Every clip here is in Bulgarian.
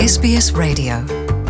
SBS Radio.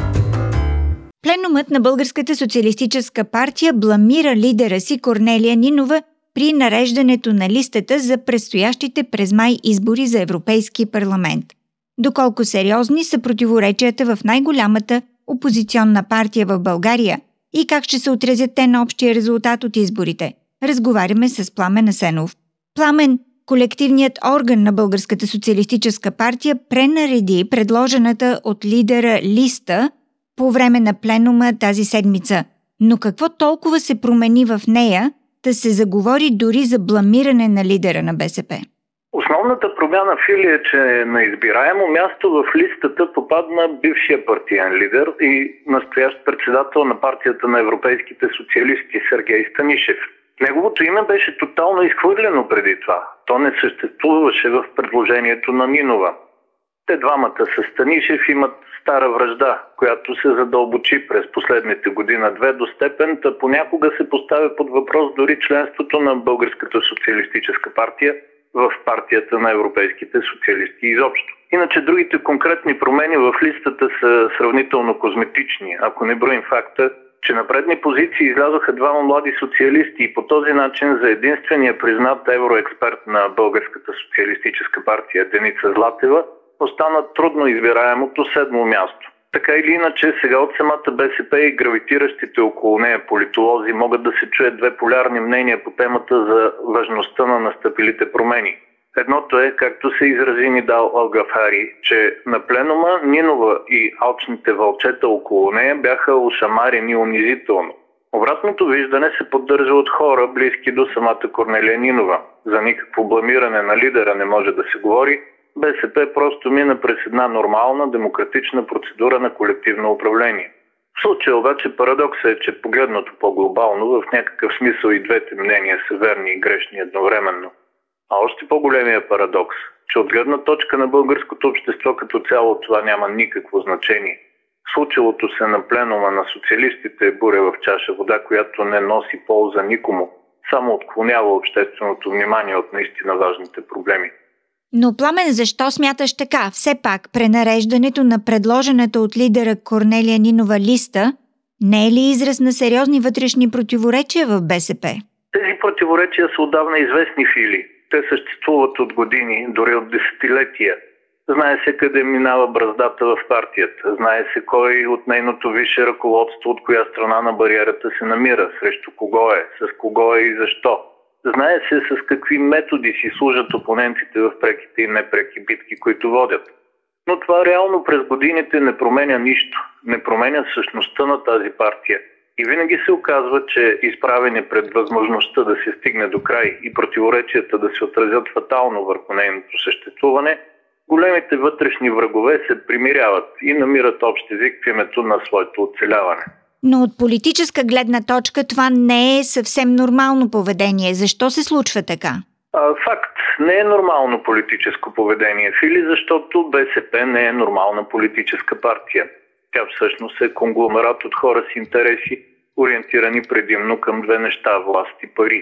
Пленумът на Българската социалистическа партия бламира лидера си Корнелия Нинова при нареждането на листата за предстоящите през май избори за Европейски парламент. Доколко сериозни са противоречията в най-голямата опозиционна партия в България и как ще се отразят те на общия резултат от изборите? Разговаряме с Пламен Асенов. Пламен, колективният орган на Българската социалистическа партия пренареди предложената от лидера листа по време на пленума тази седмица. Но какво толкова се промени в нея, да се заговори дори за бламиране на лидера на БСП? Основната промяна, Фили, е, че на избираемо място в листата попадна бившия партиен лидер и настоящ председател на партията на европейските социалисти Сергей Станишев. Неговото име беше тотално изхвърлено преди това. То не съществуваше в предложението на Нинова. Те двамата с Станишев имат стара вражда, която се задълбочи през последните година-две до степен, та понякога се поставя под въпрос дори членството на Българската социалистическа партия в партията на европейските социалисти изобщо. Иначе другите конкретни промени в листата са сравнително козметични, ако не броим факта, че на предни позиции излязоха двама млади социалисти и по този начин за единствения признат евроексперт на Българската социалистическа партия Деница Златева остана трудно избираемото седмо място. Така или иначе, сега от самата БСП и гравитиращите около нея политолози могат да се чуят две полярни мнения по темата за важността на настъпилите промени. Едното е, както се изрази Нидал Алгафари, че на пленума Нинова и алчните вълчета около нея бяха ошамарени унизително. Обратното виждане се поддържа от хора, близки до самата Корнелия Нинова. За никакво бламиране на лидера не може да се говори. БСП просто мина през една нормална демократична процедура на колективно управление. В случая обаче парадоксът е, че погледнато по-глобално, в някакъв смисъл и двете мнения са верни и грешни едновременно. А още по-големия парадокс, че от гледна точка на българското общество като цяло това няма никакво значение. Случилото се на пленума на социалистите е буря в чаша вода, която не носи полза никому, само отклонява общественото внимание от наистина важните проблеми. Но, Пламен, защо смяташ така? Все пак, пренареждането на предложената от лидера Корнелия Нинова листа не е ли израз на сериозни вътрешни противоречия в БСП? Тези противоречия са отдавна известни, Фили. Те съществуват от години, дори от десетилетия. Знае се къде минава браздата в партията. Знае се кой от нейното висше ръководство, от коя страна на бариерата се намира, срещу кого е, с кого е и защо. Знае се с какви методи си служат опонентите в преките и непреки битки, които водят. Но това реално през годините не променя нищо. Не променя същността на тази партия. И винаги се оказва, че изправени пред възможността да се стигне до край и противоречията да се отразят фатално върху нейното съществуване, големите вътрешни врагове се примиряват и намират общ език в името на своето оцеляване. Но от политическа гледна точка това не е съвсем нормално поведение. Защо се случва така? Факт. Не е нормално политическо поведение, Фили, защото БСП не е нормална политическа партия. Тя всъщност е конгломерат от хора с интереси, ориентирани предимно към две неща – власт и пари.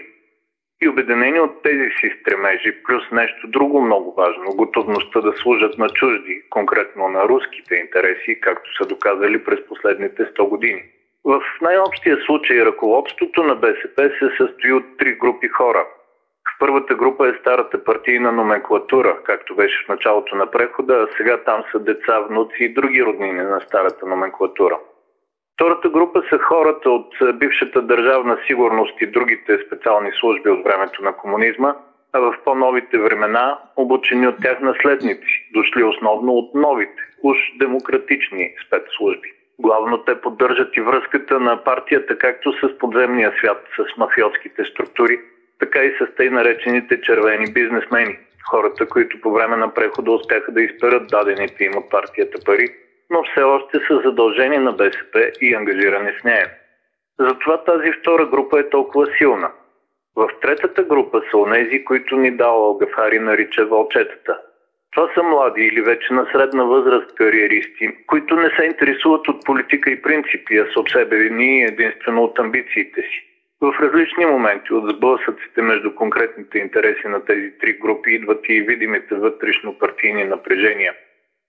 И обединени от тези си стремежи, плюс нещо друго много важно – готовността да служат на чужди, конкретно на руските интереси, както са доказали през последните 100 години. В най-общия случай ръководството на БСП се състои от три групи хора. В първата група е старата партийна номенклатура, както беше в началото на прехода, а сега там са деца, внуци и други роднини на старата номенклатура. Втората група са хората от бившата държавна сигурност и другите специални служби от времето на комунизма, а в по-новите времена обучени от тях наследници, дошли основно от новите, уж демократични спецслужби. Главно те поддържат и връзката на партията както с подземния свят, с мафиотските структури, така и с тъй наречените червени бизнесмени. Хората, които по време на прехода успяха да изперат дадените им от партията пари, но все още са задължени на БСП и ангажирани с нея. Затова тази втора група е толкова силна. В третата група са онези, които Нидал Алгафари нарича вълчетата. Това са млади или вече на средна възраст кариеристи, които не се интересуват от политика и принципи, а са обсебени единствено от амбициите си. В различни моменти от сблъсъците между конкретните интереси на тези три групи идват и видимите вътрешно-партийни напрежения.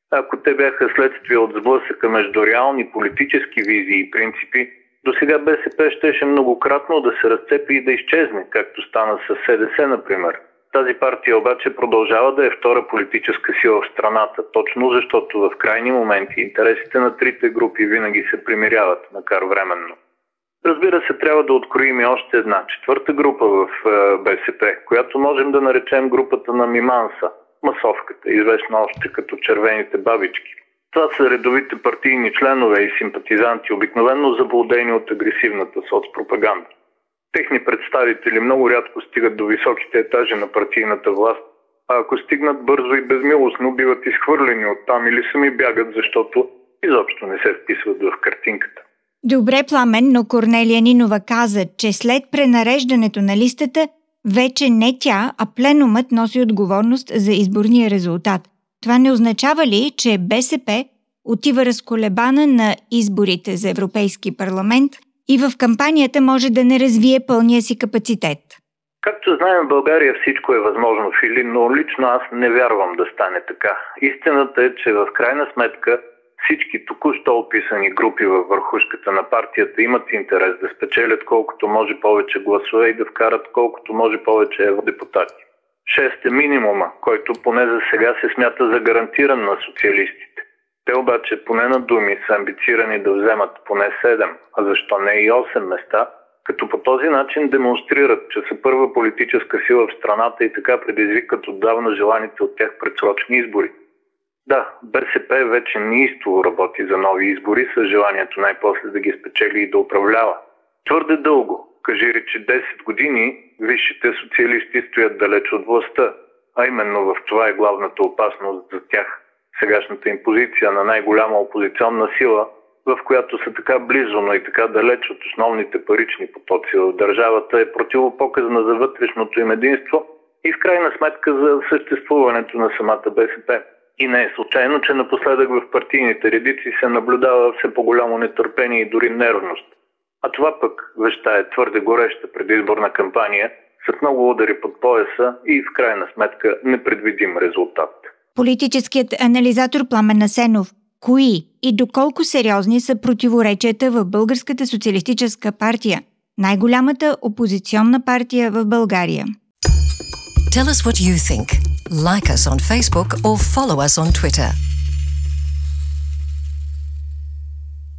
Ако те бяха следствие от сблъсъка между реални политически визии и принципи, до сега БСП щеше многократно да се разцепи и да изчезне, както стана с СДС, например. Тази партия обаче продължава да е втора политическа сила в страната, точно защото в крайни моменти интересите на трите групи винаги се примиряват, макар временно. Разбира се, трябва да откроим и още една четвърта група в БСП, която можем да наречем групата на Миманса, масовката, известна още като червените бабички. Това са редовите партийни членове и симпатизанти, обикновено заблудени от агресивната соцпропаганда. Техни представители много рядко стигат до високите етажи на партийната власт, а ако стигнат бързо и безмилостно, биват изхвърлени оттам или сами бягат, защото изобщо не се вписват в картинката. Добре, Пламен, но Корнелия Нинова каза, че след пренареждането на листата, вече не тя, а пленумът носи отговорност за изборния резултат. Това не означава ли, че БСП отива разколебана на изборите за Европейски парламент и в кампанията може да не развие пълния си капацитет? Както знаем, в България всичко е възможно, Фили, но лично аз не вярвам да стане така. Истината е, че в крайна сметка всички току-що описани групи във върхушката на партията имат интерес да спечелят колкото може повече гласове и да вкарат колкото може повече евродепутати. 6 е минимума, който поне за сега се смята за гарантиран на социалистите. Те обаче поне на думи са амбицирани да вземат поне 7, а защо не и 8 места, като по този начин демонстрират, че са първа политическа сила в страната и така предизвикат отдавна желаните от тях предсрочни избори. Да, БСП вече неистово работи за нови избори с желанието най-после да ги спечели и да управлява. Твърде дълго, кажи речи 10 години, висшите социалисти стоят далеч от властта, а именно в това е главната опасност за тях. Сегашната им позиция на най-голяма опозиционна сила, в която са така близо, но и така далеч от основните парични потоци в държавата, е противопоказна за вътрешното им единство и в крайна сметка за съществуването на самата БСП. И не е случайно, че напоследък в партийните редици се наблюдава все по-голямо нетърпение и дори нервност. А това пък веща е твърде гореща предизборна кампания, с много удари под пояса и в крайна сметка непредвидим резултат. Политическият анализатор Пламен Асенов, кои и доколко сериозни са противоречията в Българската социалистическа партия, най-голямата опозиционна партия в България? Tell us what you think. Like us on Facebook or follow us on Twitter.